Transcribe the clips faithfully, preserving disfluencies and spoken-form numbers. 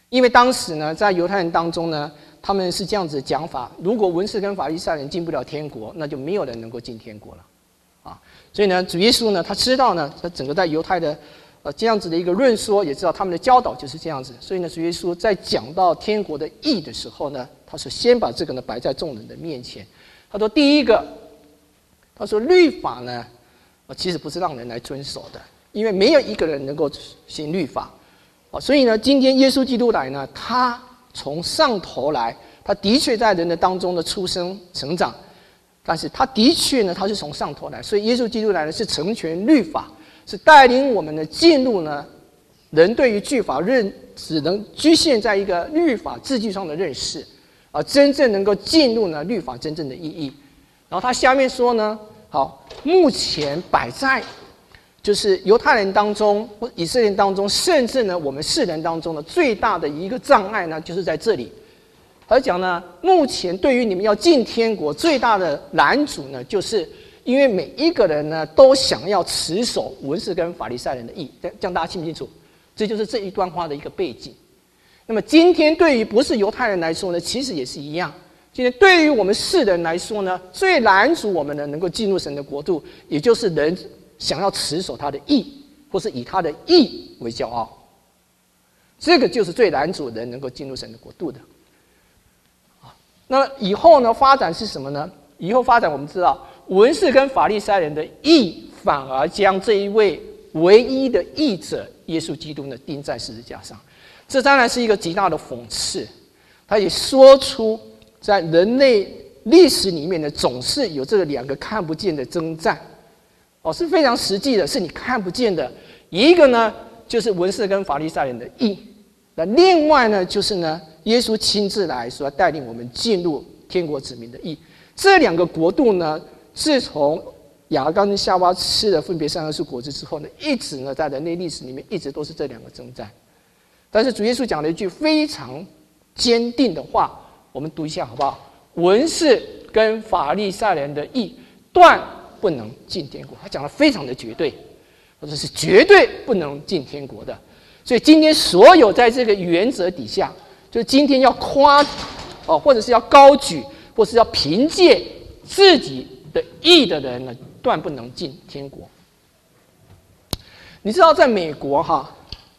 因为当时呢，在犹太人当中呢，他们是这样子的讲法：如果文士跟法利赛人进不了天国，那就没有人能够进天国了。啊，所以呢，主耶稣呢，他知道呢，他整个在犹太的呃这样子的一个论说，也知道他们的教导就是这样子。所以呢，主耶稣在讲到天国的义的时候呢，他是先把这个呢摆在众人的面前。他说，第一个，他说律法呢，呃，其实不是让人来遵守的，因为没有一个人能够行律法。啊，所以呢，今天耶稣基督来呢，他从上头来，他的确在人的当中的出生成长。但是他的确呢，他是从上头来，所以耶稣基督来呢是成全律法，是带领我们呢进入呢人对于律法认只能局限在一个律法字句上的认识，而真正能够进入呢律法真正的意义。然后他下面说呢，好，目前摆在就是犹太人当中或以色列人当中，甚至呢我们世人当中的最大的一个障碍呢，就是在这里。而讲呢，目前对于你们要进天国最大的拦阻呢，就是因为每一个人呢都想要持守文士跟法利赛人的义，这样大家清不清楚？这就是这一段话的一个背景。那么今天对于不是犹太人来说呢，其实也是一样。今天对于我们世人来说呢，最拦阻我们呢能够进入神的国度，也就是人想要持守他的义，或是以他的义为骄傲。这个就是最拦阻人能够进入神的国度的。那么以后呢？发展是什么呢？以后发展我们知道，文士跟法利赛人的义，反而将这一位唯一的义者耶稣基督呢钉在十字架上。这当然是一个极大的讽刺。他也说出，在人类历史里面呢，总是有这两个看不见的征战，哦，是非常实际的，是你看不见的。一个呢，就是文士跟法利赛人的义；那另外呢，就是呢。耶稣亲自来说，带领我们进入天国子民的义。这两个国度呢，自从亚当跟夏娃吃了分别善恶树果子之后呢，一直呢在人类历史里面一直都是这两个征战。但是主耶稣讲了一句非常坚定的话，我们读一下好不好？文士跟法利赛人的义断不能进天国。他讲得非常的绝对，或者是绝对不能进天国的。所以今天所有在这个原则底下，就今天要夸哦，或者是要高举，或是要凭借自己的义的人呢，断不能进天国。你知道，在美国哈，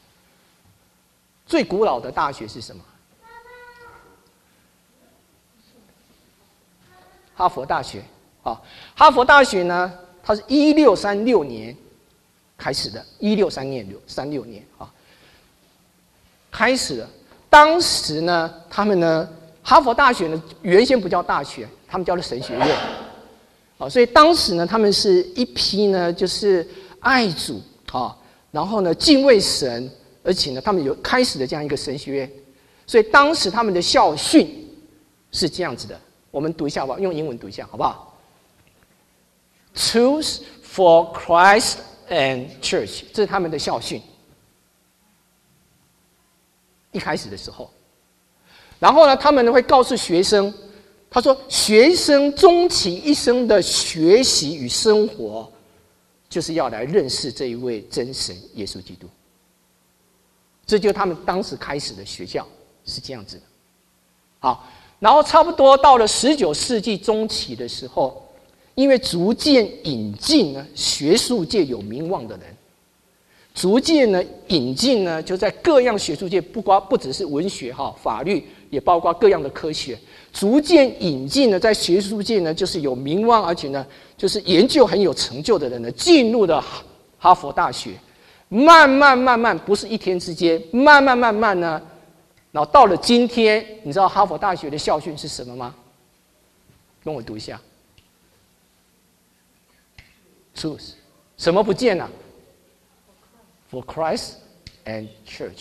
最古老的大学是什么？哈佛大学啊，哈佛大学呢，它是一六三六年开始的，一六三六三六年啊，开始了。当时呢，他们呢，哈佛大学呢，原先不叫大学，他们叫做神学院，啊，所以当时呢，他们是一批呢，就是爱主啊，然后呢，敬畏神，而且呢，他们有开始的这样一个神学院，所以当时他们的校训是这样子的，我们读一下吧，用英文读一下，好不好 ？Truth for Christ and Church， 这是他们的校训。一开始的时候，然后呢，他们呢会告诉学生，他说，学生终其一生的学习与生活，就是要来认识这一位真神耶稣基督。这就是他们当时开始的学校是这样子的。好，然后差不多到了十九世纪中期的时候，因为逐渐引进呢学术界有名望的人。逐渐呢引进呢，就在各样学术界，不光不只是文学哈、法律，也包括各样的科学。逐渐引进呢，在学术界呢，就是有名望，而且呢，就是研究很有成就的人呢，进入了哈佛大学。慢慢慢慢，不是一天之间，慢慢慢慢呢，然后到了今天，你知道哈佛大学的校训是什么吗？跟我读一下。Truth， 什么不见了？For Christ and Church，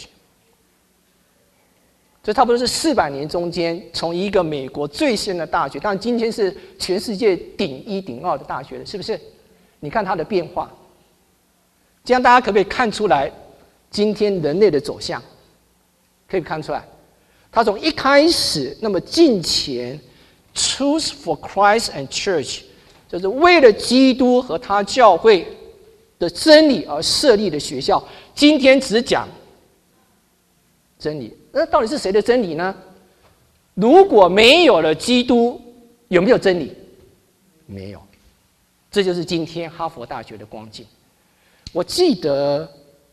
这差不多是四百年中间，从一个美国最先的大学，当然今天是全世界顶一顶二的大学了，是不是？你看它的变化，这样大家可不可以看出来今天人类的走向？可以看出来，它从一开始那么敬虔 ，Truth for Christ and Church， 就是为了基督和他教会的真理而设立的学校，今天只讲真理， 那到底是谁的真理呢？如果没有了基督，有没有真理？没有。这就是今天哈佛大学的光景。我记得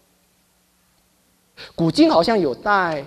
古今好像有带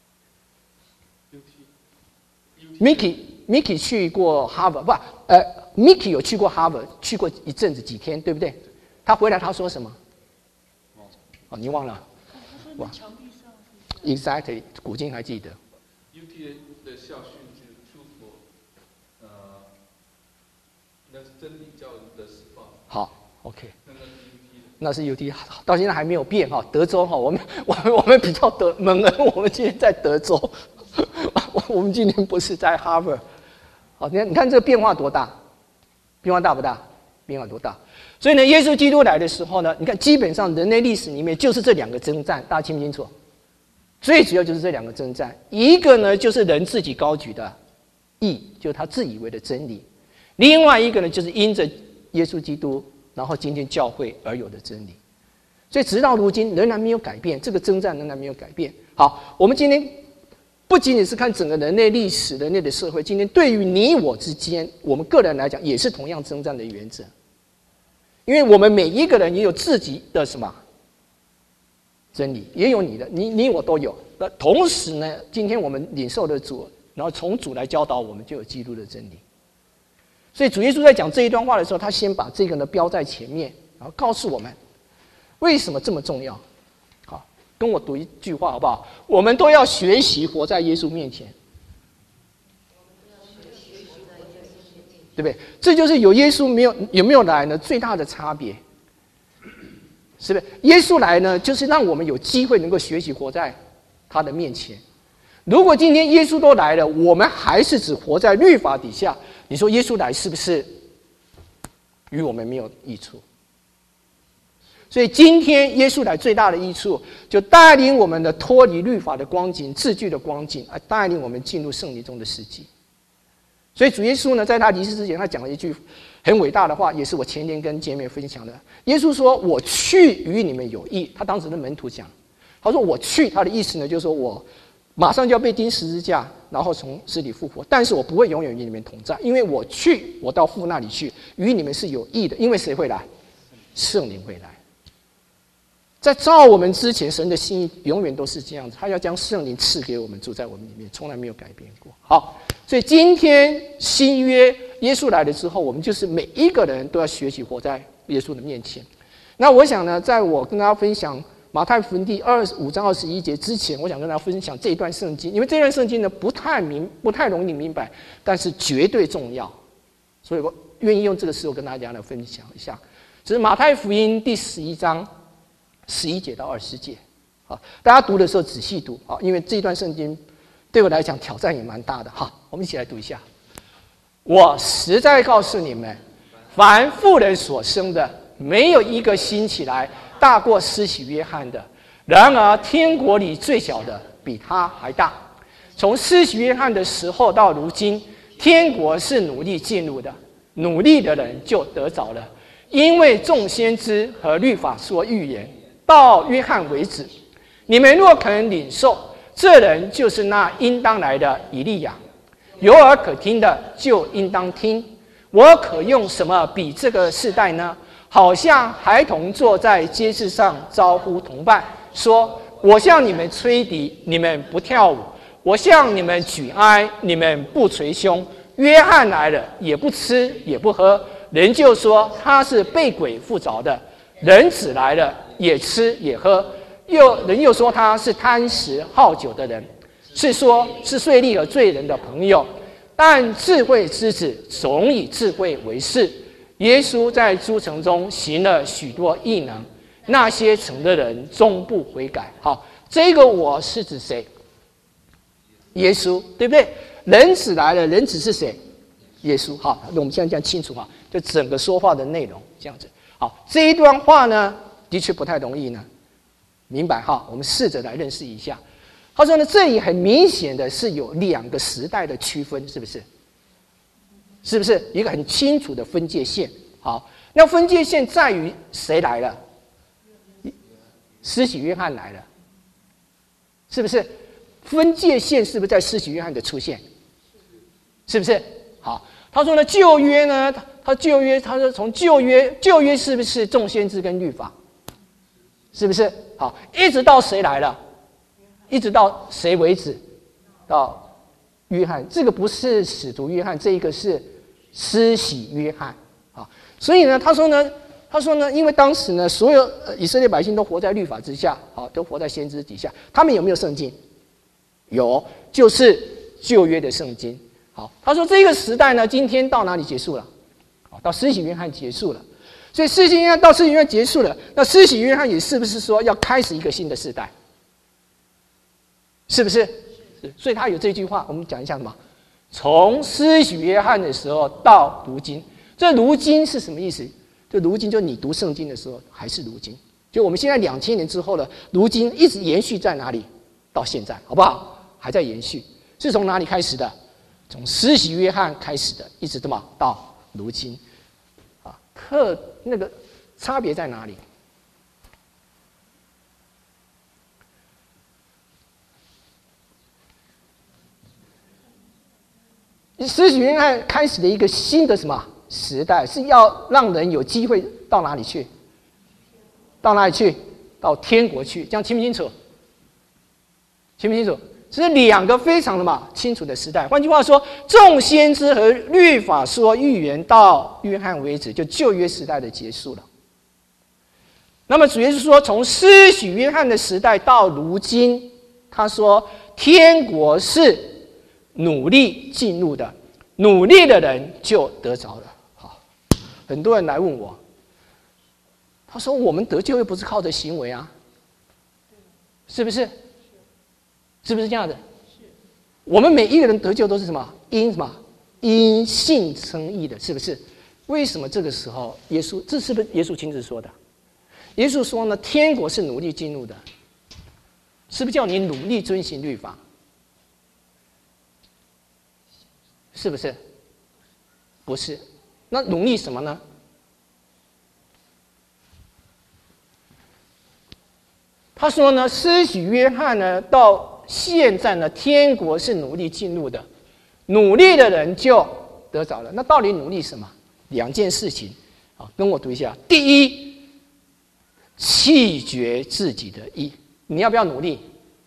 Mickey Mickey 去过哈佛，不，呃 ，Mickey 有去过哈佛，去过一阵子几天，对不对？他回来他说什么？哦，你忘了？哇 ，Exactly， 古今还记得。 U T 的校训是出佛，呃，那是真理教的释放。 好 ，OK。 那是 U T 那是 U T， 到现在还没有变哈。德州哈，我们我们我们比较德蒙恩，我们今天在德州，我们今天不是在哈佛。好，你看你看这个变化多大？变化大不大？变化多大？所以呢，耶稣基督来的时候呢，你看基本上人类历史里面就是这两个征战，大家清不清楚？最主要就是这两个征战，一个呢就是人自己高举的义，就是他自以为的真理；另外一个呢就是因着耶稣基督，然后今天教会而有的真理。所以直到如今仍然没有改变，这个征战仍然没有改变。好，我们今天不仅仅是看整个人类历史、人类的社会，今天对于你我之间，我们个人来讲，也是同样征战的原则。因为我们每一个人也有自己的什么真理，也有你的，你你我都有。那同时呢，今天我们领受的主，然后从主来教导我们，就有基督的真理。所以主耶稣在讲这一段话的时候，他先把这个呢标在前面，然后告诉我们为什么这么重要。好，跟我读一句话好不好？我们都要学习活在耶稣面前，对不对？这就是有耶稣没有有没有来呢最大的差别，是不是？耶稣来呢，就是让我们有机会能够学习活在他的面前。如果今天耶稣都来了，我们还是只活在律法底下，你说耶稣来是不是与我们没有益处？所以今天耶稣来最大的益处，就带领我们的脱离律法的光景、字句的光景，而带领我们进入圣灵中的世纪。所以主耶稣呢，在他离世之前，他讲了一句很伟大的话，也是我前天跟姐妹分享的。耶稣说：“我去与你们有益。”他当时的门徒讲，他说：“我去。”他的意思呢，就是说我马上就要被钉十字架，然后从死里复活，但是我不会永远与你们同在，因为我去，我到父那里去，与你们是有益的。因为谁会来？圣灵会来。在造我们之前，神的心意永远都是这样子，他要将圣灵赐给我们，住在我们里面，从来没有改变过。好，所以今天新约耶稣来了之后，我们就是每一个人都要学习活在耶稣的面前。那我想呢，在我跟大家分享马太福音第二十五章二十一节之前，我想跟大家分享这一段圣经，因为这段圣经呢不太明不太容易明白，但是绝对重要，所以我愿意用这个时候跟大家来分享一下。这是马太福音第十一章十一节到二十节，好，大家读的时候仔细读啊，因为这段圣经对我来讲挑战也蛮大的哈。我们一起来读一下。我实在告诉你们，凡妇人所生的，没有一个兴起来大过施洗约翰的。然而天国里最小的比他还大。从施洗约翰的时候到如今，天国是努力进入的，努力的人就得着了。因为众先知和律法说预言，到约翰为止。你们若肯领受，这人就是那应当来的以利亚。有耳可听的就应当听。我可用什么比这个世代呢？好像孩童坐在街市上招呼同伴，说：我向你们吹笛，你们不跳舞；我向你们举哀，你们不捶胸。约翰来了，也不吃也不喝，人就说他是被鬼附着的。人子来了，也吃也喝，又人又说他是贪食好酒的人，是说是税吏和罪人的朋友。但智慧之子总以智慧为事。耶稣在诸城中行了许多异能，那些城的人终不悔改。好，这个我是指谁？耶稣，对不对？人子来了，人子是谁？耶稣。好，那我们现在讲清楚哈，就整个说话的内容这样子。好，这一段话呢，的确不太容易呢，明白哈？我们试着来认识一下。他说呢，这里很明显的是有两个时代的区分，是不是？是不是一个很清楚的分界线？好，那分界线在于谁来了？施洗约翰来了，是不是？ 分界线是不是在施洗约翰的出现？是不是？好，他说呢，旧约呢，他旧约，他说从旧约，旧约是不是众先知跟律法？是不是？好，一直到谁来了？一直到谁为止？到约翰。这个不是使徒约翰，这一个是施洗约翰。啊，所以呢，他说呢，他说呢，因为当时呢，所有、呃、以色列百姓都活在律法之下，好，都活在先知底下。他们有没有圣经？有，就是旧约的圣经。好，他说这个时代呢，今天到哪里结束了？好，到施洗约翰结束了。所以施洗约翰到施洗约翰结束了，那施洗约翰也是不是说要开始一个新的时代？是不是？是。所以他有这句话，我们讲一下什么？从施洗约翰的时候到如今，这如今是什么意思？就如今，就你读圣经的时候还是如今。就我们现在两千年之后了，如今一直延续在哪里？到现在，好不好？还在延续，是从哪里开始的？从施洗约翰开始的，一直这么到如今。啊，特那个差别在哪里？施洗约翰开始的一个新的什么时代，是要让人有机会到哪里去？到哪里去？到天国去，这样清不清楚？清不清楚？这是两个非常的嘛清楚的时代。换句话说，众先知和律法说预言到约翰为止，就旧约时代的结束了。那么主耶稣说，从施洗约翰的时代到如今，他说天国是努力进入的，努力的人就得着了。好，很多人来问我，他说我们得救又不是靠着行为啊，是不是？是不是这样的？我们每一个人得救都是什么？因什么？因信称义的，是不是？为什么这个时候耶稣，这是不是耶稣亲自说的？耶稣说呢，天国是努力进入的，是不是叫你努力遵行律法？是不是？不是。那努力什么呢？他说呢，施洗约翰呢，到现在呢，天国是努力进入的，努力的人就得着了。那到底努力什么？两件事情，啊，跟我读一下。第一，弃绝自己的义。你要不要努力？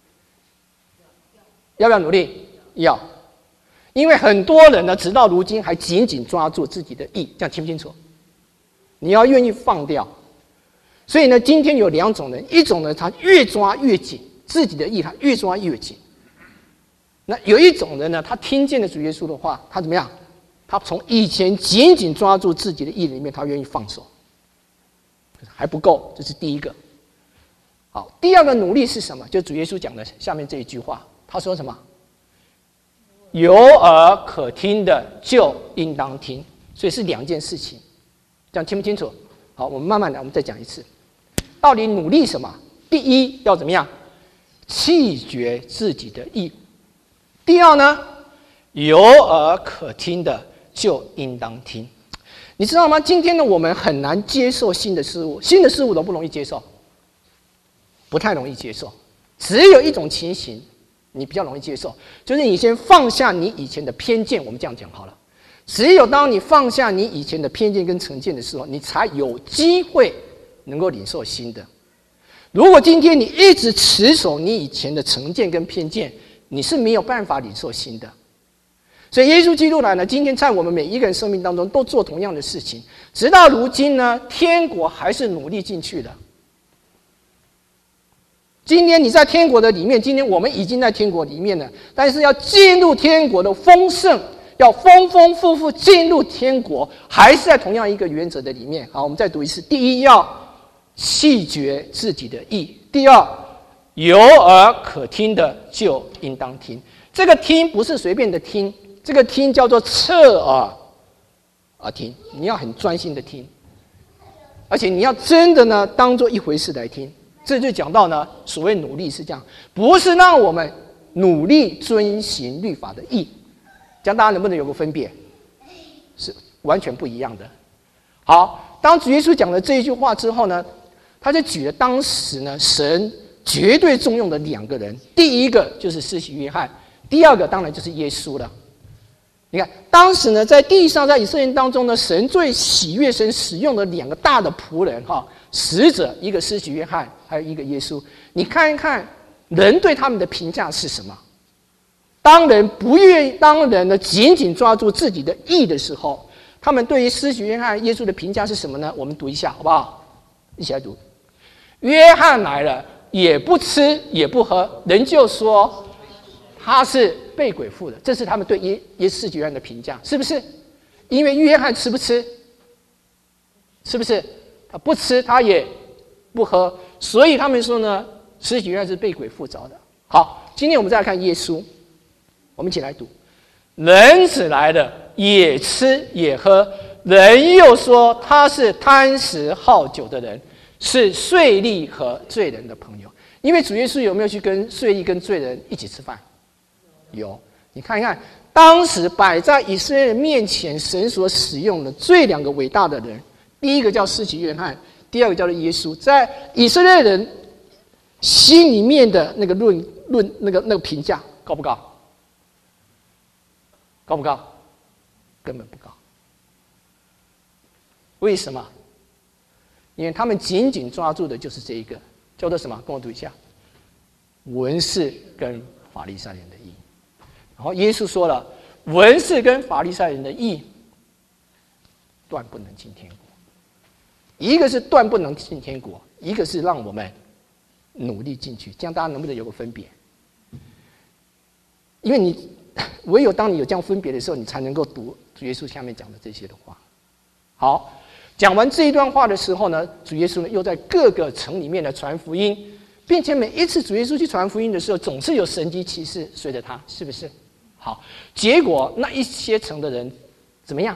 要不要努力？要。因为很多人呢，直到如今还紧紧抓住自己的义，这样清不清楚？你要愿意放掉。所以呢，今天有两种人，一种呢，他越抓越紧。自己的义，他越抓越紧。那有一种人呢，他听见了主耶稣的话，他怎么样？他从以前紧紧抓住自己的义里面，他愿意放手，还不够，这是第一个。好，第二个努力是什么？就主耶稣讲的下面这一句话，他说什么？有耳可听的就应当听，所以是两件事情，这样清不清楚？好，我们慢慢的，我们再讲一次，到底努力什么？第一要怎么样？弃绝自己的义。第二呢，有耳可听的就应当听。你知道吗？今天呢，我们很难接受新的事物，新的事物都不容易接受，不太容易接受。只有一种情形，你比较容易接受，就是你先放下你以前的偏见。我们这样讲好了，只有当你放下你以前的偏见跟成见的时候，你才有机会能够领受新的。如果今天你一直持守你以前的成见跟偏见，你是没有办法领受新的。所以耶稣基督来呢，今天在我们每一个人生命当中都做同样的事情，直到如今呢，天国还是努力进去的。今天你在天国的里面，今天我们已经在天国里面了，但是要进入天国的丰盛，要丰丰富富进入天国，还是在同样一个原则的里面。好，我们再读一次：第一，要弃绝自己的义；第二，有耳可听的就应当听。这个听不是随便的听，这个听叫做侧耳而听，你要很专心的听，而且你要真的呢当做一回事来听。这就讲到呢，所谓努力是这样，不是让我们努力遵行律法的义，这样大家能不能有个分别？是完全不一样的。好，当主耶稣讲了这一句话之后呢，他就举了当时呢神绝对重用的两个人，第一个就是施洗约翰，第二个当然就是耶稣了。你看，当时呢，在地上，在以色列当中呢，神最喜悦神使用的两个大的仆人哈，使者，一个施洗约翰，还有一个耶稣。你看一看，人对他们的评价是什么？当人不愿意，当人呢紧紧抓住自己的义的时候，他们对于施洗约翰、耶稣的评价是什么呢？我们读一下好不好？一起来读。约翰来了，也不吃也不喝，人就说他是被鬼附的。这是他们对耶耶施洗约翰的评价，是不是？因为约翰吃不吃？是不是？他不吃，他也不喝，所以他们说呢，施洗约翰是被鬼附着的。好，今天我们再来看耶稣，我们一起来读。人子来了，也吃也喝，人又说他是贪食好酒的人，是税吏和罪人的朋友。因为主耶稣有没有去跟税吏跟罪人一起吃饭？有。你看一看，当时摆在以色列人面前，神所使用的最两个伟大的人，第一个叫施洗约翰，第二个叫做耶稣。在以色列人心里面的那个论论那个那个评价高不高？高不高？根本不高。为什么？因为他们紧紧抓住的就是这一个，叫做什么？跟我读一下：文士跟法利赛人的义。然后耶稣说了，文士跟法利赛人的义，断不能进天国。一个是断不能进天国，一个是让我们努力进去。这样大家能不能有个分别？因为你唯有当你有这样分别的时候，你才能够读主耶稣下面讲的这些的话。好，讲完这一段话的时候呢，主耶稣呢又在各个城里面的传福音，并且每一次主耶稣去传福音的时候，总是有神迹奇事随着他，是不是？好，结果那一些城的人怎么样？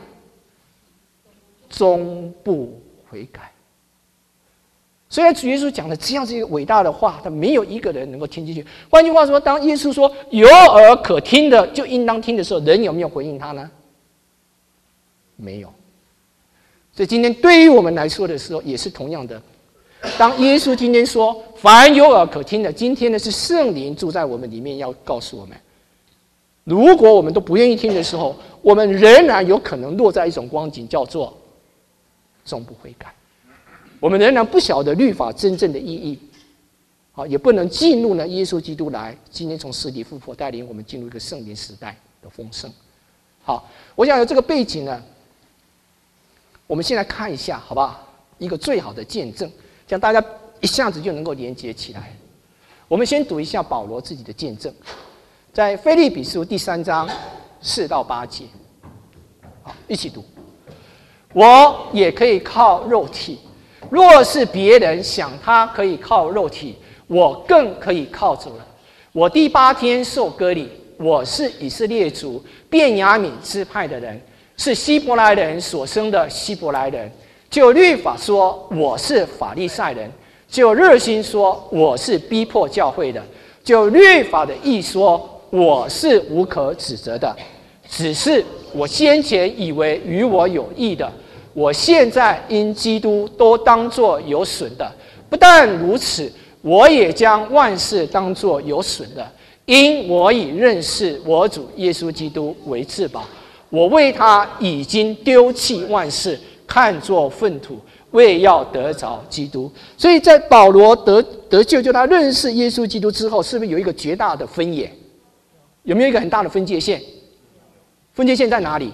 终不悔改。虽然主耶稣讲了这样子一个伟大的话，但没有一个人能够听进去。换句话说，当耶稣说有耳可听的就应当听的时候，人有没有回应他呢？没有。所以今天对于我们来说的时候，也是同样的。当耶稣今天说凡有耳可听的，今天呢是圣灵住在我们里面，要告诉我们，如果我们都不愿意听的时候，我们仍然有可能落在一种光景，叫做终不悔改。我们仍然不晓得律法真正的意义，好，也不能进入呢耶稣基督来今天从死里复活，带领我们进入一个圣灵时代的丰盛。好，我想有这个背景呢，我们先来看一下，好不好？一个最好的见证，这样大家一下子就能够连接起来。我们先读一下保罗自己的见证，在腓立比书第三章四到八节，好，一起读。我也可以靠肉体，若是别人想他可以靠肉体，我更可以靠主了。我第八天受割礼，我是以色列族便雅悯支派的人，是希伯来人所生的希伯来人。就律法说，我是法利赛人；就热心说，我是逼迫教会的；就律法的义说，我是无可指责的。只是我先前以为与我有益的，我现在因基督都当作有损的。不但如此，我也将万事当作有损的，因我以认识我主耶稣基督为至宝。我为他已经丢弃万事，看作粪土，为要得着基督。所以在保罗得得救，就他认识耶稣基督之后，是不是有一个绝大的分野？有没有一个很大的分界线？分界线在哪里？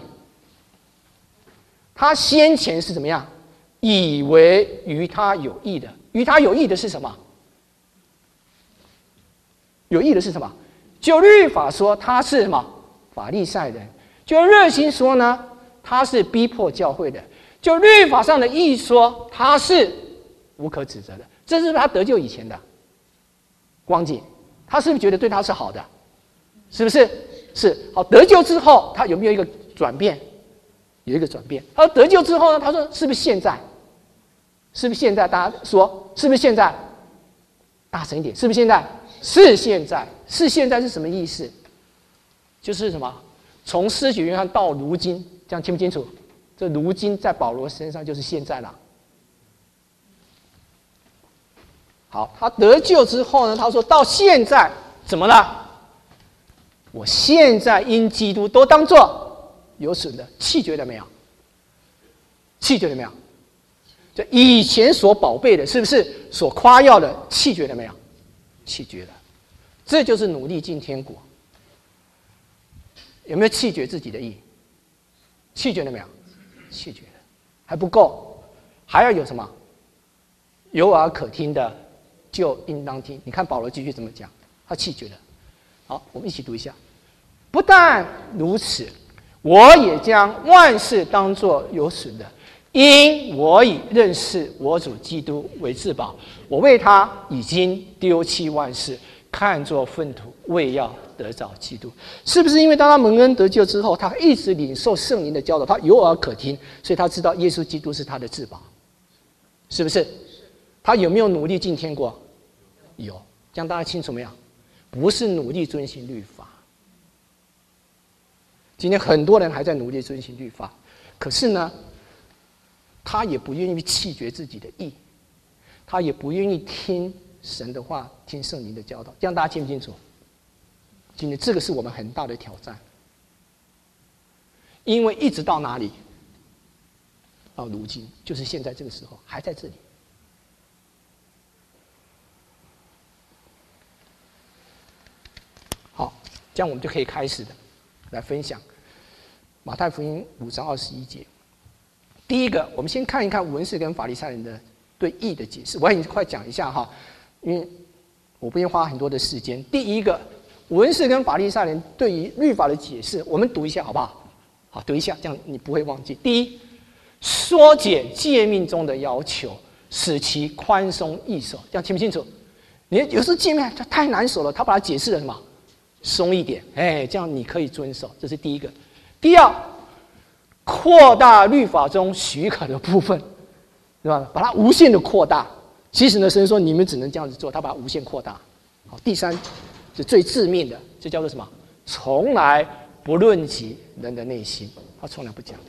他先前是怎么样？以为与他有益的，与他有益的是什么？有益的是什么？就律法说他是什么？法利赛人。就热心说呢，他是逼迫教会的。就律法上的义说，他是无可指责的。这是他得救以前的光景，他是不是觉得对他是好的？是不是？是。好，得救之后，他有没有一个转变？有一个转变。而得救之后呢？他说是不是现在？是不是现在？大家说是不是现在？大声一点，是不是现在？是现在。是现在是什么意思？就是什么？从施洗约翰到如今，这样清不清楚？这如今在保罗身上就是现在了。 好，他得救之后呢，他说到现在怎么了？我现在因基督都当作有损的，弃绝了没有？弃绝了没有？这以前所宝贝的，是不是所夸耀的，弃绝了没有？弃绝了。这就是努力进天国。有没有弃绝自己的义？弃绝了没有？弃绝了，还不够，还要有什么？有耳可听的，就应当听。你看保罗继续怎么讲？他弃绝了。好，我们一起读一下。不但如此，我也将万事当作有损的，因我以认识我主基督为至宝。我为他已经丢弃万事，看作粪土，为要得着基督。是不是因为当他蒙恩得救之后，他一直领受圣灵的教导，他有耳可听，所以他知道耶稣基督是他的至宝？是不是？他有没有努力进天国？有。这样大家清楚没有？不是努力遵行律法。今天很多人还在努力遵行律法，可是呢，他也不愿意弃绝自己的义，他也不愿意听神的话，听圣灵的教导。这样大家清不清楚？今天这个是我们很大的挑战，因为一直到哪里？到如今，就是现在这个时候，还在这里。好，这样我们就可以开始的来分享马太福音五章二十一节。第一个，我们先看一看文士跟法利赛人的对义的解释。我很快讲一下哈，因为我不愿花很多的时间。第一个，文士跟法利赛人对于律法的解释，我们读一下好不好？好，读一下，这样你不会忘记。第一，缩减诫命中的要求，使其宽松易守。这样清不清楚？你有时候诫命太难守了，他把它解释了什么？松一点，哎，这样你可以遵守。这是第一个。第二，扩大律法中许可的部分，对吧？把它无限的扩大。其实呢，神说你们只能这样子做，他把它无限扩大。好，第三是最致命的，这叫做什么？从来不论及人的内心，他从来不讲。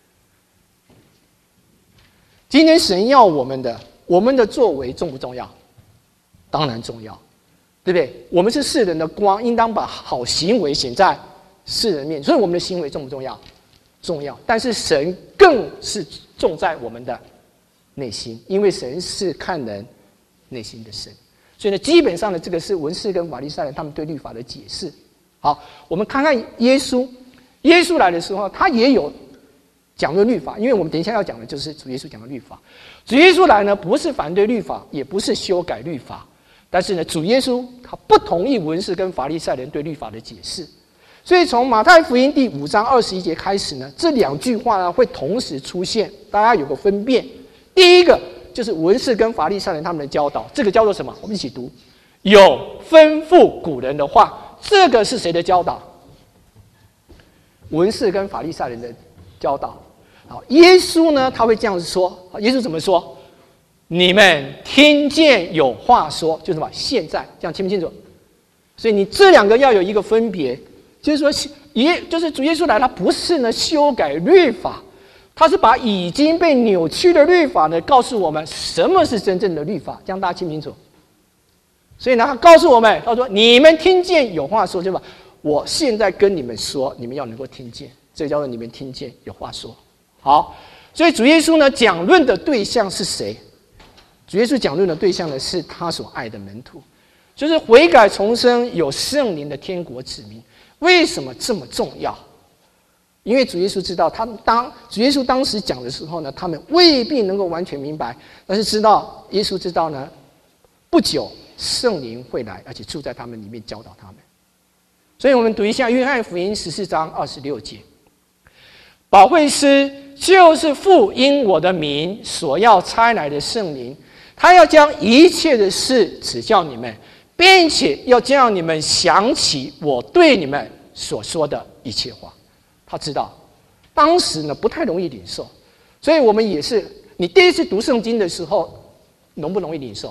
今天神要我们的，我们的作为重不重要？当然重要，对不对？我们是世人的光，应当把好行为显在世人面，所以我们的行为重不重要？重要。但是神更是重在我们的内心，因为神是看人内心的神。所以呢，基本上呢，这个是文士跟法利赛人他们对律法的解释。好，我们看看耶稣，耶稣来的时候，他也有讲论律法，因为我们等一下要讲的就是主耶稣讲的律法。主耶稣来呢，不是反对律法，也不是修改律法，但是呢，主耶稣他不同意文士跟法利赛人对律法的解释。所以从马太福音第五章二十一节开始呢，这两句话呢会同时出现，大家有个分辨。第一个就是文士跟法利赛人他们的教导，这个叫做什么？我们一起读：有吩咐古人的话。这个是谁的教导？文士跟法利赛人的教导。好，耶稣呢，他会这样子说。耶稣怎么说？你们听见有话说，就是什么？现在，这样清不清楚？所以你这两个要有一个分别，就是说，耶就是主耶稣来，他不是呢修改律法，他是把已经被扭曲的律法呢告诉我们什么是真正的律法，这样大家清不清楚？所以呢，他告诉我们，他说：“你们听见有话说，对吧？我现在跟你们说，你们要能够听见，这叫做你们听见有话说。”好，所以主耶稣呢讲论的对象是谁？主耶稣讲论的对象呢是他所爱的门徒，就是悔改重生有圣灵的天国子民。为什么这么重要？因为主耶稣知道，他们当主耶稣当时讲的时候呢，他们未必能够完全明白，但是知道耶稣知道呢，不久圣灵会来，而且住在他们里面教导他们。所以我们读一下约翰福音十四章二十六节：保惠师就是父因我的名所要差来的圣灵，他要将一切的事指教你们，并且要叫你们想起我对你们所说的一切话。他知道当时呢不太容易领受，所以我们也是，你第一次读圣经的时候容不容易领受？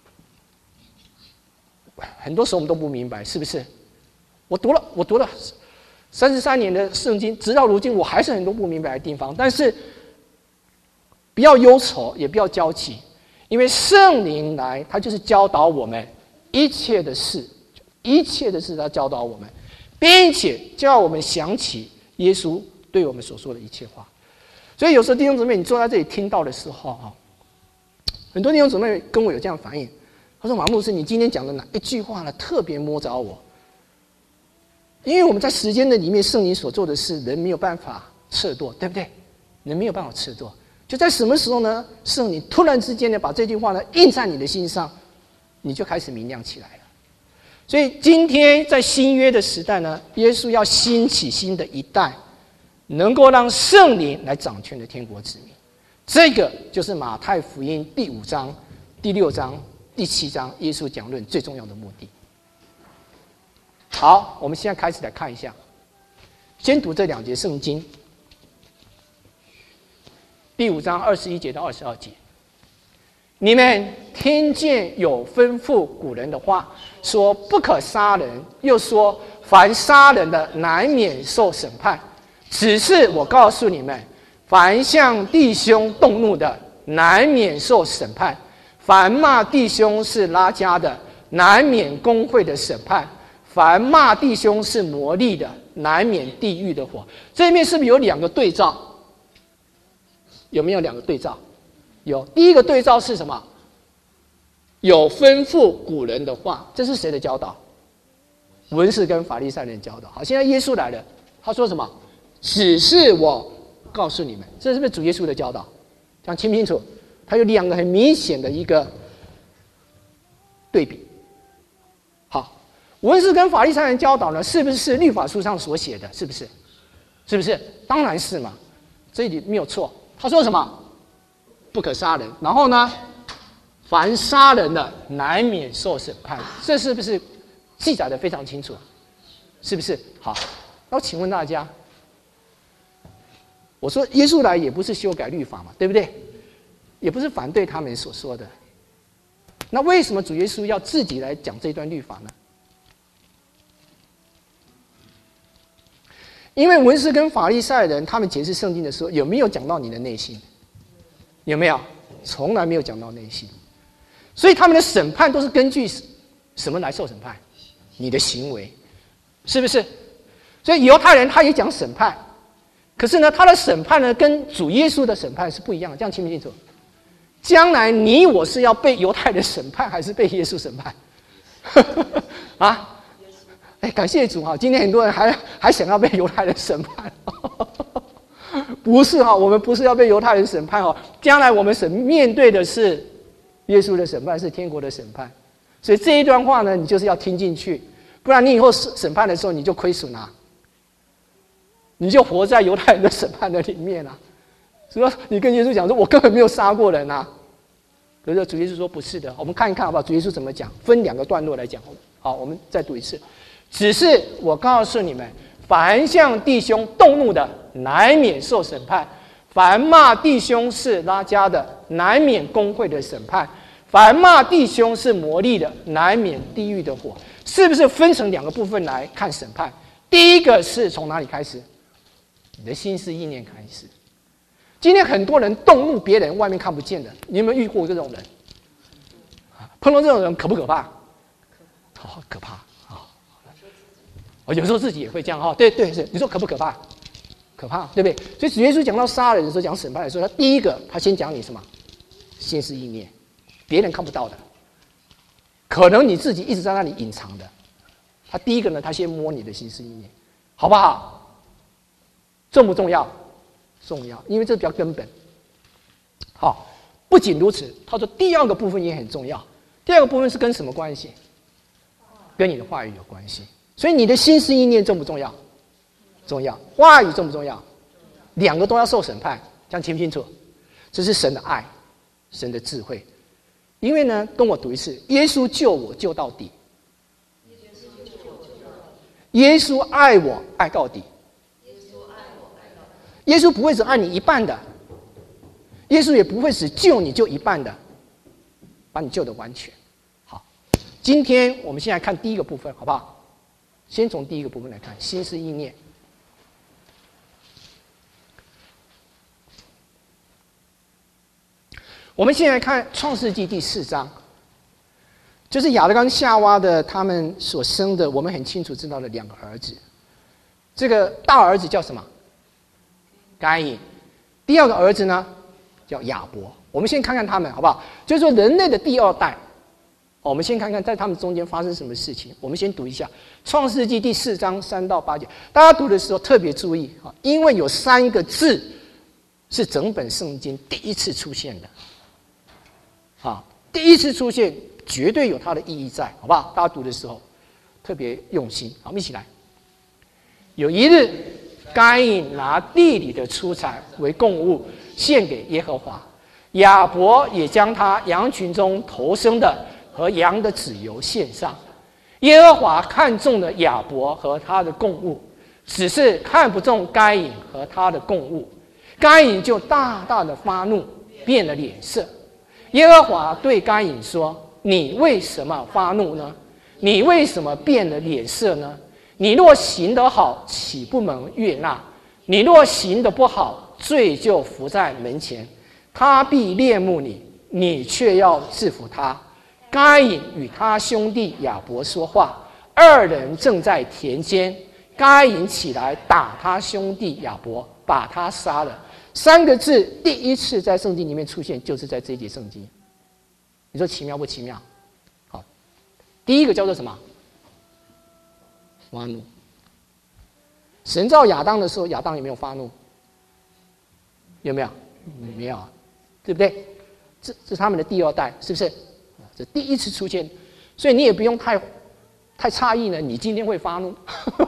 很多时候我们都不明白，是不是？我读了，我读了三十三年的圣经，直到如今我还是很多不明白的地方。但是不要忧愁，也不要焦急， 因为圣灵来，他就是教导我们一切的事，一切的事他教导我们，并且叫我们想起耶稣对我们所说的一切话。所以有时候弟兄姊妹，你坐在这里听到的时候哈，很多弟兄姊妹跟我有这样反应，他说：“马牧师，你今天讲的哪一句话呢，特别摸着我？”因为我们在时间的里面，圣灵所做的事，人没有办法测度，对不对？人没有办法测度。就在什么时候呢？圣灵突然之间呢，把这句话呢印在你的心上，你就开始明亮起来了。所以今天在新约的时代呢，耶稣要兴起新的一代，能够让圣灵来掌权的天国子民。这个就是马太福音第五章、第六章、第七章耶稣讲论最重要的目的。好，我们现在开始来看一下，先读这两节圣经。第五章二十一节到二十二节，你们听见有吩咐古人的话，说不可杀人，又说凡杀人的难免受审判。只是我告诉你们，凡向弟兄动怒的，难免受审判；凡骂弟兄是拉加的，难免公会的审判；凡骂弟兄是魔力的，难免地狱的火。这里面是不是有两个对照？有没有两个对照？有。第一个对照是什么？有吩咐古人的话，这是谁的教导？文士跟法利赛人的教导。好，现在耶稣来了，他说什么？只是我告诉你们，这是不是主耶稣的教导？讲清不清楚？他有两个很明显的一个对比。好，文士跟法利赛人教导呢，是不是律法书上所写的？是不是？是不是？当然是嘛，这里没有错。他说什么？不可杀人。然后呢，凡杀人的难免受审判。这是不是记载的非常清楚？是不是？好，那我请问大家，我说耶稣来也不是修改律法嘛，对不对？也不是反对他们所说的。那为什么主耶稣要自己来讲这段律法呢？因为文士跟法利赛人他们解释圣经的时候，有没有讲到你的内心？有没有？从来没有讲到内心。所以他们的审判都是根据什么来受审判？你的行为，是不是？所以犹太人他也讲审判，可是呢，他的审判呢跟主耶稣的审判是不一样的，这样清不清楚？将来你我是要被犹太人审判，还是被耶稣审判？啊？哎，感谢主哈！今天很多人还还想要被犹太人审判，不是哈？我们不是要被犹太人审判哦。将来我们审面对的是耶稣的审判，是天国的审判。所以这一段话呢，你就是要听进去，不然你以后审判的时候你就亏损了，你就活在犹太人的审判的里面了。所以说，你跟耶稣讲说：“我根本没有杀过人啊。”可是主耶稣说：“不是的。”我们看一看好不好？主耶稣怎么讲？分两个段落来讲。好，我们再读一次。只是我告诉你们，凡向弟兄动怒的，难免受审判；凡骂弟兄是拉加的，难免公会的审判；凡骂弟兄是魔力的，难免地狱的火。是不是分成两个部分来看审判？第一个是从哪里开始？你的心思意念开始。今天很多人动怒别人，外面看不见的，你有没有遇过这种人？碰到这种人可不可怕？好、哦，可怕。哦，有时候自己也会这样哈，对对是，你说可不可怕？可怕，对不对？所以主耶稣讲到杀人的时候，讲审判的时候，他第一个他先讲你什么？心思意念，别人看不到的，可能你自己一直在那里隐藏的。他第一个呢，他先摸你的心思意念，好不好？重不重要？重要，因为这比较根本。好，不仅如此，他说第二个部分也很重要。第二个部分是跟什么关系？跟你的话语有关系。所以你的心思意念重不重要？重要。话语重不重要？两个都要受审判，这样清不清楚？这是神的爱，神的智慧。因为呢，跟我读一次：耶稣救我救到底，耶稣爱我爱到底，耶稣不会只爱你一半的，耶稣也不会只救你就一半的，把你救得完全。好，今天我们先来看第一个部分，好不好？先从第一个部分来看，心思意念。 我们现在看创世纪第四章，就是亚当跟夏娃的他们所生的，我们很清楚知道的两个儿子。这个大儿子叫什么？该隐。第二个儿子呢，叫亚伯。我们先看看他们好不好？就是说人类的第二代。我们先看看在他们中间发生什么事情。我们先读一下《创世纪》第四章三到八节。大家读的时候特别注意啊，因为有三个字是整本圣经第一次出现的。啊，第一次出现绝对有它的意义在，好不好？大家读的时候特别用心。好，我们一起来。有一日，该隐拿地里的出产为供物献给耶和华，亚伯也将他羊群中头生的和羊的脂油献上。耶和华看中了亚伯和他的供物，只是看不中该隐和他的供物。该隐就大大的发怒，变了脸色。耶和华对该隐说：“你为什么发怒呢？你为什么变了脸色呢？你若行得好，岂不蒙悦纳？你若行得不好，罪就伏在门前，他必恋慕你，你却要制服他。”该隐与他兄弟亚伯说话，二人正在田间。该隐起来打他兄弟亚伯，把他杀了。三个字第一次在圣经里面出现，就是在这一节圣经。你说奇妙不奇妙？好，第一个叫做什么？发怒。神造亚当的时候，亚当有没有发怒？有没有？没有，对不对？这这是他们的第二代，是不是？这第一次出现，所以你也不用太太诧异呢。你今天会发怒，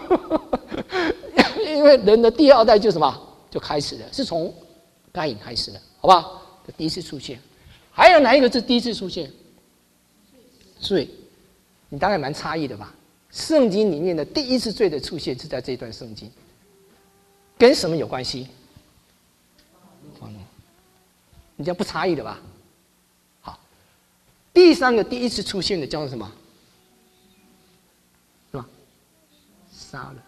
因为人的第二代就什么就开始了，是从该隐开始的，好不好？这第一次出现，还有哪一个字第一次出现？罪，你大概蛮诧异的吧？圣经里面的第一次罪的出现是在这一段圣经，跟什么有关系？发怒，你这样不诧异的吧？第三个第一次出现的叫做什么？是吧？杀了。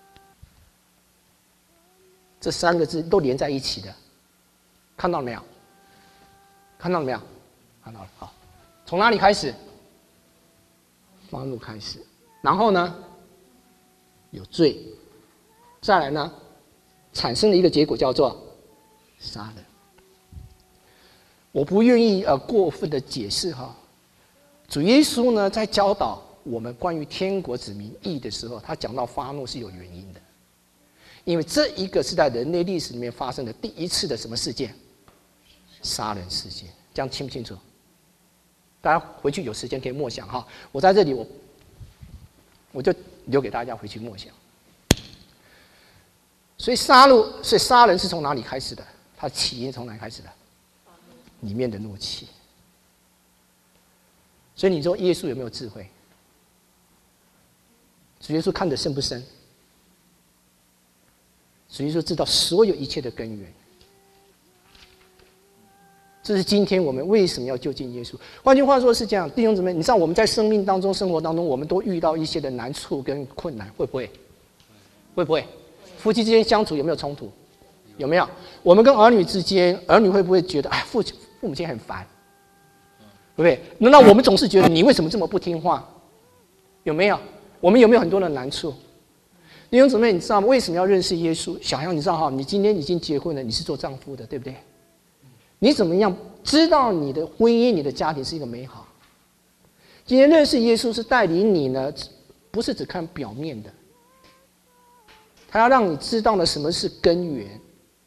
这三个字都连在一起的，看到了没有？看到了没有？看到了。好，从哪里开始？发怒开始，然后呢，有罪，再来呢，产生了一个结果叫做杀了。我不愿意呃过分的解释哈，主耶稣呢在教导我们关于天国子民义的时候，他讲到发怒是有原因的，因为这一个是在人类历史里面发生的第一次的什么事件？杀人事件，这样清不清楚？大家回去有时间可以默想哈，我在这里我我就留给大家回去默想。所以杀戮，所以杀人是从哪里开始的？它起因从哪里开始的？里面的怒气。所以你说耶稣有没有智慧？主耶稣看得深不深？主耶稣知道所有一切的根源。这是今天我们为什么要就近耶稣。换句话说是这样，弟兄姊妹，你知道我们在生命当中、生活当中，我们都遇到一些的难处跟困难，会不会？会不会？夫妻之间相处有没有冲突？有没有？我们跟儿女之间，儿女会不会觉得哎，父亲父母亲很烦？对不对？难道我们总是觉得你为什么这么不听话？有没有？我们有没有很多的难处？弟兄姊妹，你知道吗？为什么要认识耶稣？小杨，你知道哈？你今天已经结婚了，你是做丈夫的，对不对？你怎么样知道你的婚姻、你的家庭是一个美好？今天认识耶稣是带领你呢，不是只看表面的，他要让你知道了什么是根源。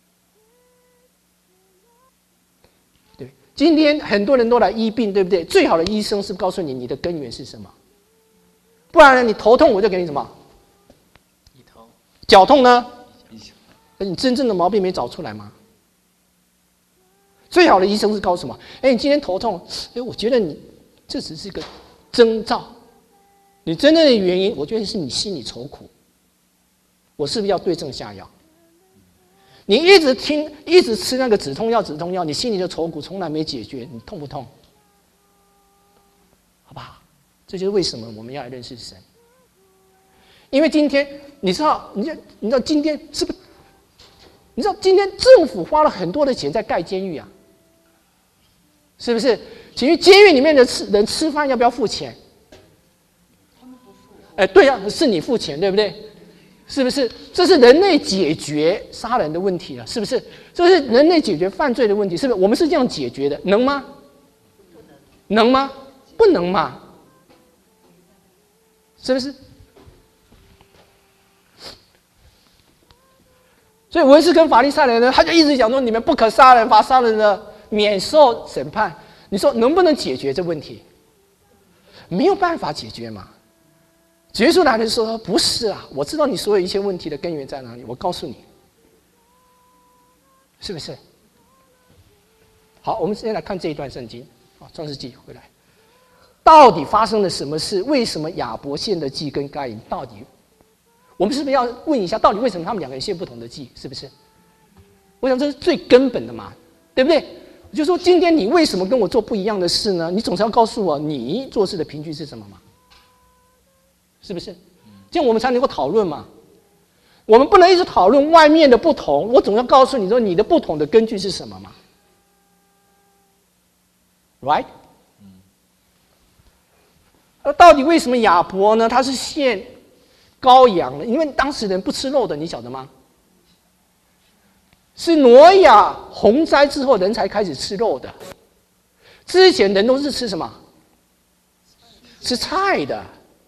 对，今天很多人都来医病，对不对？最好的医生是告诉你你的根源是什么，不然呢，你头痛我就给你什么？一头。脚痛呢？你真正的毛病没找出来吗？最好的医生是告诉什么？哎，你今天头痛，哎，我觉得你这只是一个征兆，你真正的原因，我觉得是你心里愁苦。我是不是要对症下药？你一直听，一直吃那个止痛药，止痛药，你心里的愁苦从来没解决，你痛不痛？好不好？这就是为什么我们要来认识神。因为今天你知道，你你知道今天是不是？你知道今天政府花了很多的钱在盖监狱啊？ 是不是？请问监狱里面的吃人吃饭要不要付钱？哎，对啊，是你付钱，对不对？是不是？这是人类解决杀人的问题了，是不是？这是人类解决犯罪的问题，是不是？我们是这样解决的，能吗？能吗？不能嘛？是不是？所以文士跟法利赛人呢，他就一直讲说：你们不可杀人，罚杀人的免受审判。你说能不能解决这问题？没有办法解决嘛。耶稣来的时候说：不是啊，我知道你所有一切问题的根源在哪里，我告诉你，是不是？好，我们先来看这一段圣经啊，创世纪回来，到底发生了什么事？为什么亚伯献的祭跟该隐到底？我们是不是要问一下，到底为什么他们两个人献不同的祭？是不是？我想这是最根本的嘛，对不对？我就说今天你为什么跟我做不一样的事呢？你总是要告诉我你做事的凭据是什么嘛？是不是？这样我们才能够讨论嘛。我们不能一直讨论外面的不同，我总要告诉你说你的不同的根据是什么嘛 ？Right？ 那到底为什么亚伯呢？他是献羔羊呢？因为当时人不吃肉的，你晓得吗？是挪亚洪灾之后，人才开始吃肉的。之前人都是吃什么？吃菜的。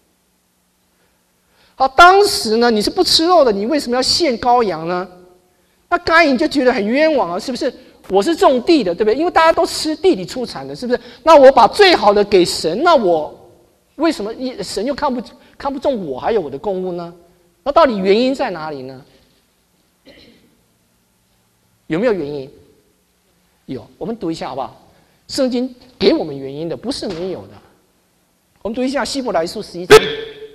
好，当时呢，你是不吃肉的，你为什么要献羔羊呢？那该隐就觉得很冤枉啊，是不是？我是种地的，对不对？因为大家都吃地里出产的，是不是？那我把最好的给神，那我为什么神又看不看不中我还有我的供物呢？那到底原因在哪里呢？有没有原因？有，我们读一下好不好？圣经给我们原因的，不是没有的。我们读一下希伯来书十一章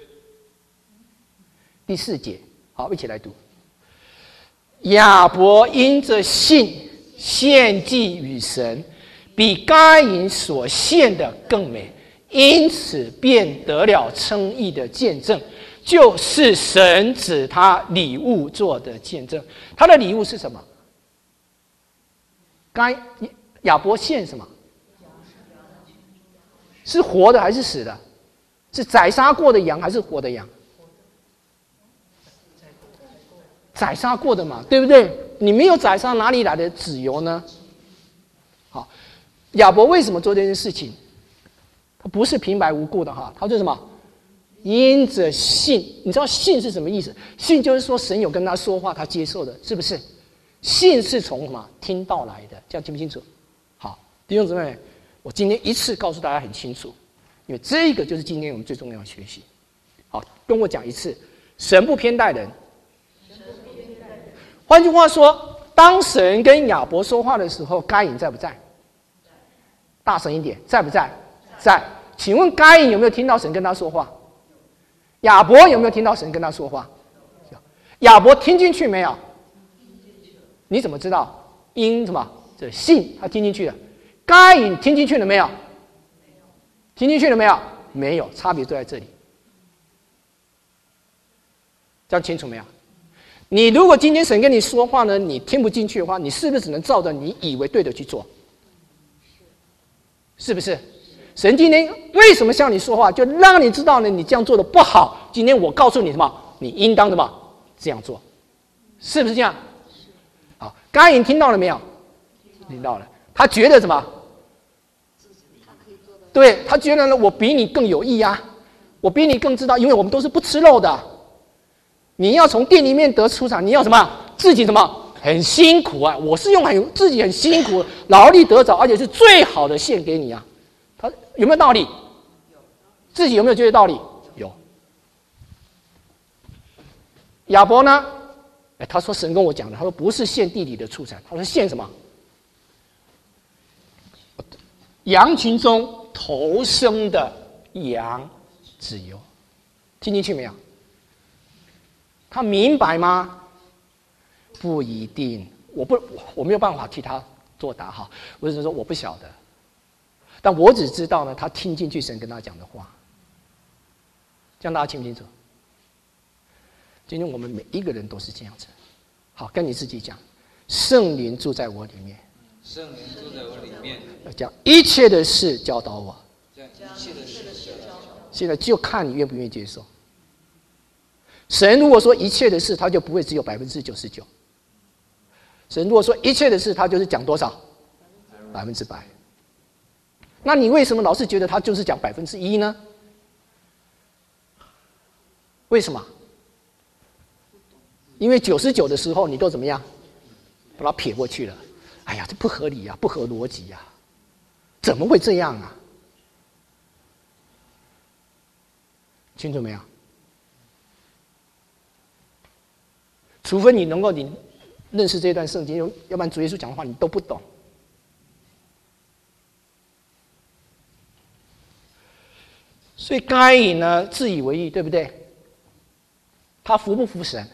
第四节，好，一起来读。亚伯因着信献祭与神，比该隐所献的更美，因此便得了称义的见证，就是神指他礼物做的见证。他的礼物是什么？该亚伯献什么？是活的还是死的？是宰杀过的羊还是活的羊？宰杀过的嘛，对不对？你没有宰杀，哪里来的脂油呢？好，亚伯为什么做这件事情？他不是平白无故的哈，他是什么？因着信。你知道信是什么意思？信就是说神有跟他说话，他接受的，是不是？信是从什么听到来的？这样清不清楚？好，弟兄姊妹，我今天一次告诉大家很清楚，因为这个就是今天我们最重要的学习。好，跟我讲一次，神不偏待人。换句话说，当神跟亚伯说话的时候，该隐在不在？大声一点，在不在？在。请问该隐有没有听到神跟他说话？亚伯有没有听到神跟他说话？亚伯听进去没有？你怎么知道？因什么？这信他听进去了。该隐听进去了没有？听进去了没有？没有，差别就在这里。这样清楚没有？你如果今天神跟你说话呢，你听不进去的话，你是不是只能照着你以为对的去做？是不是？神今天为什么向你说话，就让你知道呢？你这样做的不好。今天我告诉你什么？你应当什么这样做？是不是这样？好，该隐听到了没有？听到了。他觉得什么？对，他觉得呢，我比你更有益啊，我比你更知道，因为我们都是不吃肉的。你要从店里面得出产，你要什么？自己什么？很辛苦啊！我是用很自己很辛苦劳力得着，而且是最好的献给你啊。他有没有道理？自己有没有觉得道理？有。亚伯呢？哎，他说神跟我讲的，他说不是献地里的出产，他说献什么？羊群中头生的羊脂油，听进去没有？他明白吗？不一定，我不，我没有办法替他作答哈。我只是说我不晓得，但我只知道呢，他听进去神跟他讲的话。这样大家清不清楚？今天我们每一个人都是这样子。好，跟你自己讲，圣灵住在我里面， 圣灵住在我里面， 要将一切的事教导我。 将一切的事教导我。 现在就看你愿不愿意接受。神如果说一切的事，他就不会只有百分之九十九。神如果说一切的事，他就是讲多少？百分之百。那你为什么老是觉得他就是讲百分之一呢？为什么？因为九十九的时候你都怎么样？把它撇过去了。哎呀，这不合理呀、啊，不合逻辑呀，怎么会这样啊？清楚没有？除非你能够你认识这段圣经，要不然主耶稣讲的话你都不懂。所以该隐呢自以为义，对不对？他服不服神？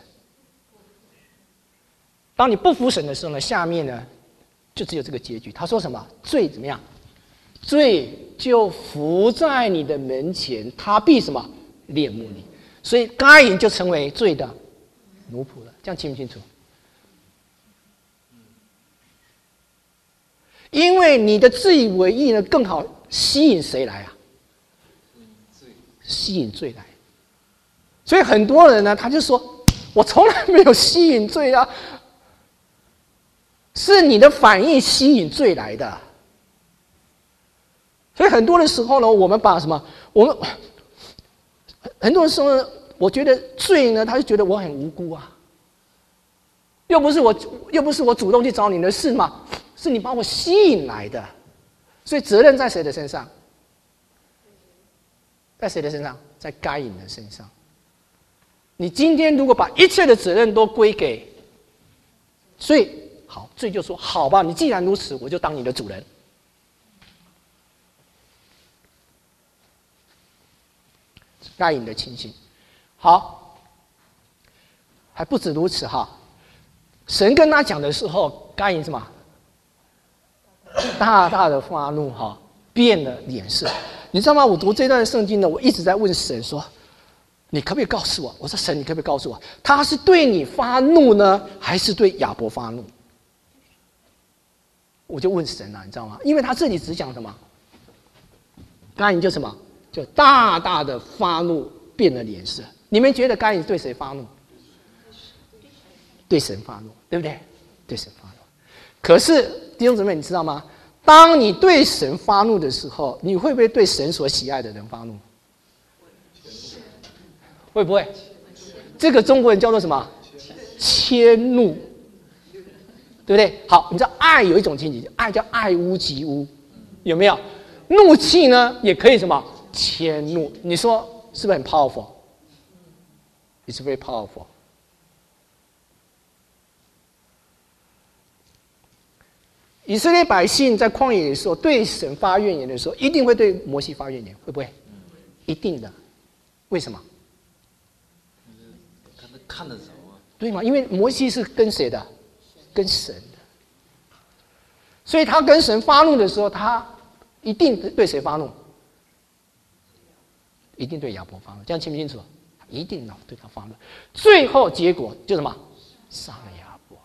当你不服神的时候呢，下面呢就只有这个结局。他说什么？罪怎么样？罪就伏在你的门前，他必什么？恋慕你。所以该隐就成为罪的奴仆了。这样清不清楚？因为你的自以为义呢，更好吸引谁来啊？吸引罪来。所以很多人呢，他就说：“我从来没有吸引罪啊。”是你的反应吸引罪来的。所以很多的时候呢，我们把什么？我们很多的时候呢，我觉得罪呢，他就觉得我很无辜啊。又不是我，又不是我主动去找你的事嘛，是你把我吸引来的。所以责任在谁的身上？在谁的身上？在该隐的身上。你今天如果把一切的责任都归给罪，好，罪就说好吧，你既然如此，我就当你的主人。该隐的情形，好，还不止如此哈。神跟他讲的时候，该隐什么？大大的发怒哈，变了脸色。你知道吗？我读这段圣经呢，我一直在问神说：“你可不可以告诉我？”我说：“神，你可不可以告诉我，他是对你发怒呢，还是对亚伯发怒？”我就问神了、啊，你知道吗？因为他这里只讲什么？该隐就什么？就大大的发怒，变了脸色。你们觉得该隐对谁发怒？对神发怒，对不对？对神发怒。可是弟兄姊妹，你知道吗？当你对神发怒的时候，你会不会对神所喜爱的人发怒？会不会？这个中国人叫做什么？迁怒，对不对？好，你知道爱有一种情景，爱叫爱屋及乌，有没有？怒气呢，也可以什么？迁怒。你说是不是很 powerful？ It's very powerful。以色列百姓在旷野的时候，对神发怨言的时候，一定会对摩西发怨言，会不会？一定的。为什么？ 看得看得着啊。 对吗？因为摩西是跟谁的？跟神的。所以他跟神发怒的时候，他一定对谁发怒？一定对亚伯发怒。这样清不清楚？一定要对他发怒。最后结果就什么？杀了亚伯。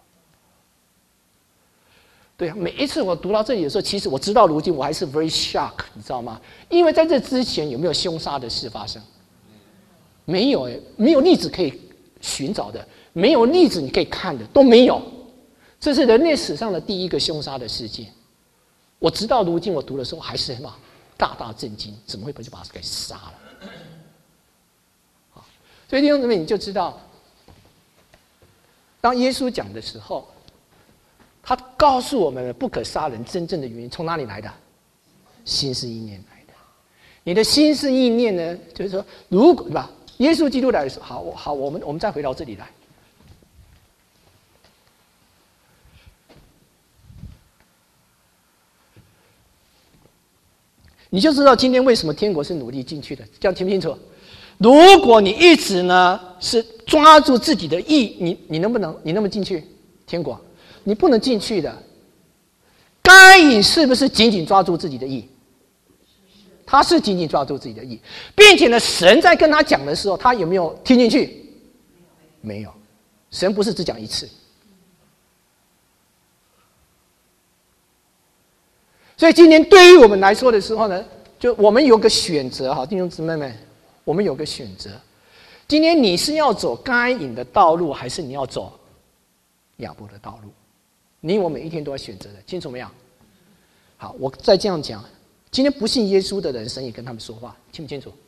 对啊，每一次我读到这里的时候，其实我知道如今我还是 very shock， 你知道吗？因为在这之前有没有凶杀的事发生？没有哎，没有例子可以寻找的，没有例子你可以看的，都没有。这是人类史上的第一个凶杀的事件。我直到如今我读的时候还是什么大大震惊，怎么会就把他给杀了？好，所以弟兄姊妹你就知道，当耶稣讲的时候。他告诉我们不可杀人真正的原因从哪里来的？心思意念来的。你的心思意念呢，就是说，如果对吧？耶稣基督来的时候，好，好，我们我们再回到这里来。你就知道今天为什么天国是努力进去的，这样清不清楚？如果你一直呢是抓住自己的意，你你能不能你能不能进去天国？你不能进去的。该隐是不是紧紧抓住自己的意？他是紧紧抓住自己的意，并且呢，神在跟他讲的时候，他有没有听进去？没有，神不是只讲一次。 所以今天对于我们来说的时候呢，就我们有个选择哈，弟兄姊妹们，我们有个选择。今天你是要走该隐的道路，还是你要走亚伯的道路？你我每一天都要选择的，清楚没有？好，我再这样讲，今天不信耶稣的人，神也跟他们说话，清不清楚？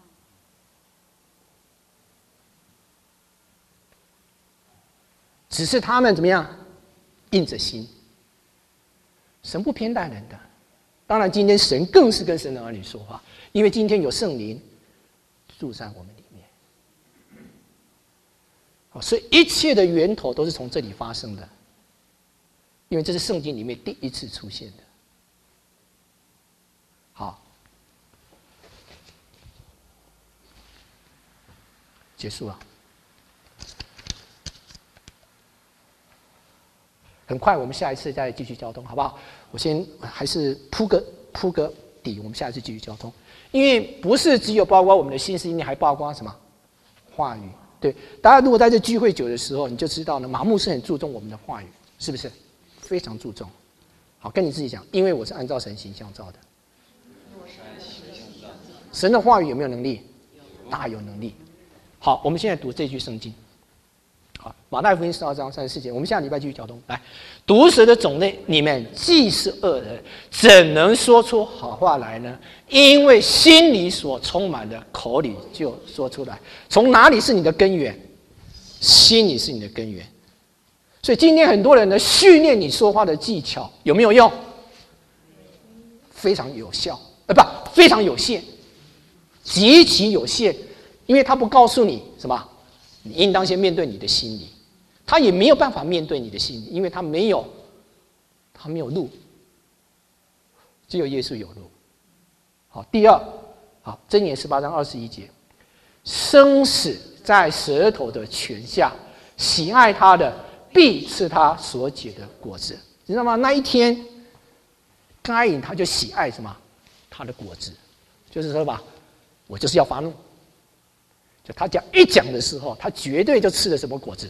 只是他们怎么样，硬着心。神不偏待人的，当然今天神更是跟神的儿女说话，因为今天有圣灵住在我们里面。好，所以一切的源头都是从这里发生的，因为这是圣经里面第一次出现的。好，结束了。很快，我们下一次再继续交通，好不好？我先还是铺个铺个底，我们下一次继续交通。因为不是只有包括我们的心思意念，还包括什么话语？对，大家如果在这聚会久的时候，你就知道呢，马牧是很注重我们的话语，是不是？非常注重。好，跟你自己讲，因为我是按照神形象造的。神的话语有没有能力？大有能力。好，我们现在读这句圣经。好，马太福音十二章三十四节，我们下礼拜继续交通。来，毒蛇的种类，你们既是恶人，怎能说出好话来呢？因为心里所充满的，口里就说出来。从哪里是你的根源？心里是你的根源。所以今天很多人呢，训练你说话的技巧有没有用？非常有效，呃，不，非常有限，极其有限，因为他不告诉你什么。你应当先面对你的心理，他也没有办法面对你的心理，因为他没有，他没有路，只有耶稣有路。好，第二，好，箴言十八章二十一节，生死在舌头的权下，喜爱他的必吃他所结的果子。你知道吗？那一天，该隐他就喜爱什么？他的果子，就是说吧，我就是要发怒。就他讲一讲的时候，他绝对就吃了什么果子？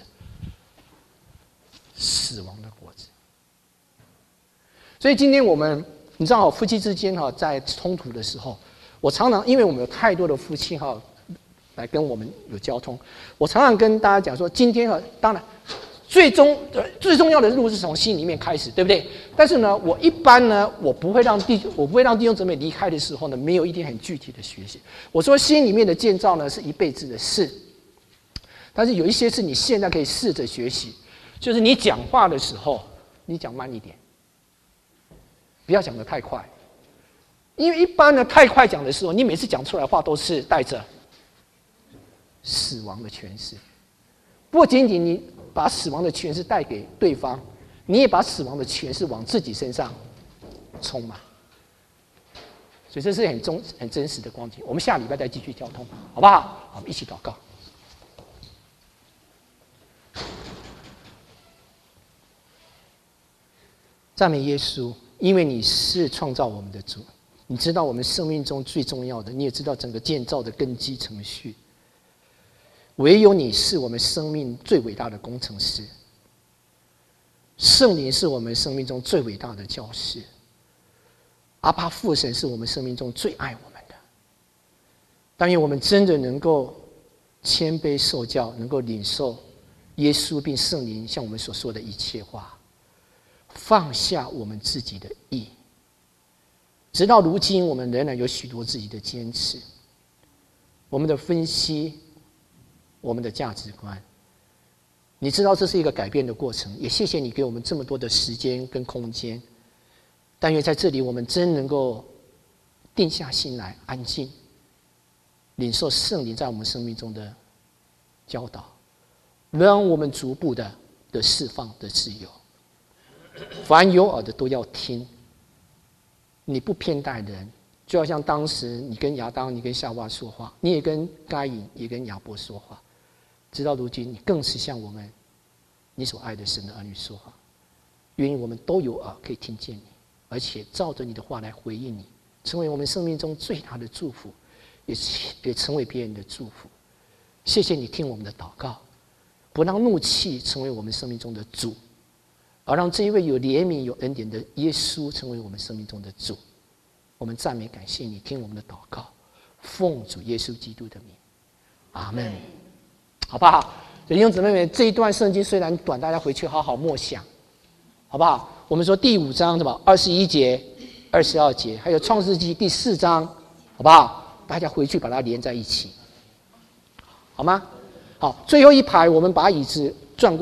死亡的果子。所以今天我们，你知道，夫妻之间哈，在冲突的时候，我常常因为我们有太多的夫妻哈，来跟我们有交通，我常常跟大家讲说，今天哈，当然最终最重要的路是从心里面开始，对不对？但是呢，我一般呢，我不会让弟我不会让弟兄姊妹离开的时候呢，没有一点很具体的学习。我说心里面的建造呢，是一辈子的事，但是有一些是你现在可以试着学习，就是你讲话的时候，你讲慢一点，不要讲得太快，因为一般呢，太快讲的时候，你每次讲出来的话都是带着死亡的诠释，不仅仅你把死亡的诠释带给对方，你也把死亡的诠释往自己身上充满，所以这是很真很真实的光景。我们下礼拜再继续交通，好不好？好，我们一起祷告。赞美耶稣，因为你是创造我们的主，你知道我们生命中最重要的，你也知道整个建造的根基程序。唯有你是我们生命最伟大的工程师，圣灵是我们生命中最伟大的教师，阿爸父神是我们生命中最爱我们的。但愿我们真的能够谦卑受教，能够领受耶稣并圣灵向我们所说的一切话，放下我们自己的意。直到如今，我们仍然有许多自己的坚持，我们的分析，我们的价值观。你知道这是一个改变的过程，也谢谢你给我们这么多的时间跟空间。但愿在这里，我们真能够定下心来，安静，领受圣灵在我们生命中的教导，让我们逐步的的释放的自由。凡有耳的都要听。你不偏待人，就好像当时你跟亚当、你跟夏娃说话，你也跟该隐、也跟亚伯说话。直到如今，你更是向我们你所爱的神的儿女说话。愿我们都有耳可以听见你，而且照着你的话来回应你，成为我们生命中最大的祝福，也也成为别人的祝福。谢谢你听我们的祷告，不让怒气成为我们生命中的主， 而让这一位有怜悯、有恩典的耶稣成为我们生命中的主。我们赞美感谢你，听我们的祷告，奉主耶稣基督的名，阿门。好不好？弟兄姊妹们，这一段圣经虽然短，大家回去好好默想，好不好？我们说第五章什么？二十一节、二十二节，还有创世纪第四章，好不好？大家回去把它连在一起，好吗？好，最后一排我们把椅子转过。